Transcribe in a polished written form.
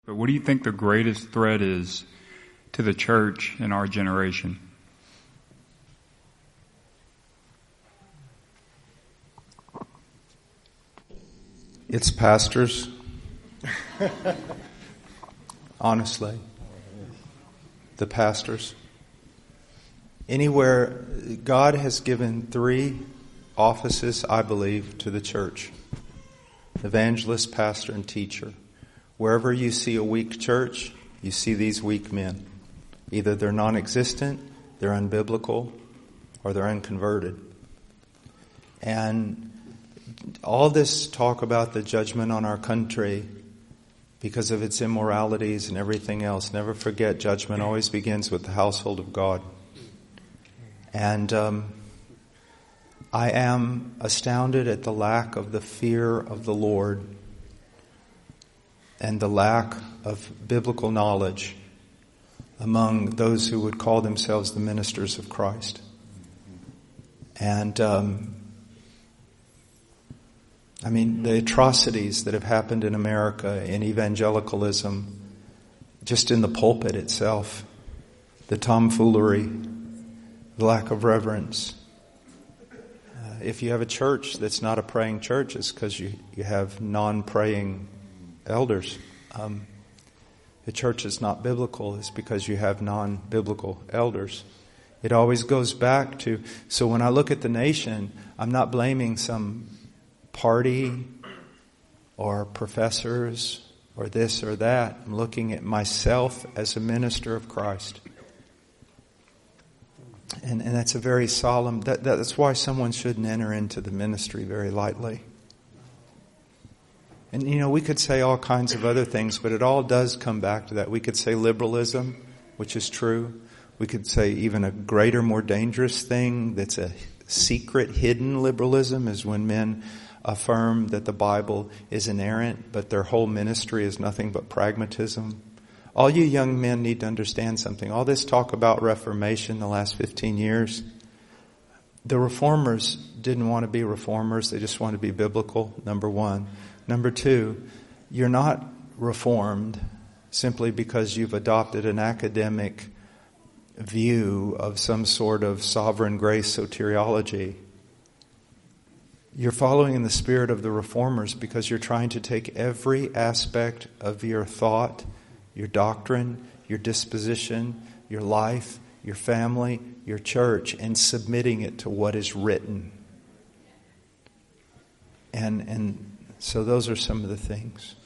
But what do you think the greatest threat is to the church in our generation? It's pastors. Honestly. The pastors. Anywhere, God has given 3 offices, I believe, to the church. Evangelist, pastor, and teacher. Wherever you see a weak church, you see these weak men. Either they're non-existent, they're unbiblical, or they're unconverted. And all this talk about the judgment on our country because of its immoralities and everything else, never forget, judgment always begins with the household of God. And I am astounded at the lack of the fear of the Lord and the lack of biblical knowledge among those who would call themselves the ministers of Christ. And the atrocities that have happened in America in evangelicalism, just in the pulpit itself, the tomfoolery, the lack of reverence. If you have a church that's not a praying church, it's because you have non-praying elders. The church is not biblical, it's because you have non-biblical elders. It always goes back to, so when I look at the nation, I'm not blaming some party or professors or this or that. I'm looking at myself as a minister of Christ. And that's a very solemn, that's why someone shouldn't enter into the ministry very lightly. And we could say all kinds of other things, but it all does come back to that. We could say liberalism, which is true. We could say even a greater, more dangerous thing that's a secret, hidden liberalism is when men affirm that the Bible is inerrant, but their whole ministry is nothing but pragmatism. All you young men need to understand something. All this talk about Reformation the last 15 years, the reformers didn't want to be reformers. They just wanted to be biblical, number one. Number two, you're not reformed simply because you've adopted an academic view of some sort of sovereign grace soteriology. You're following in the spirit of the reformers because you're trying to take every aspect of your thought, your doctrine, your disposition, your life, your family, your church, and submitting it to what is written. And so those are some of the things.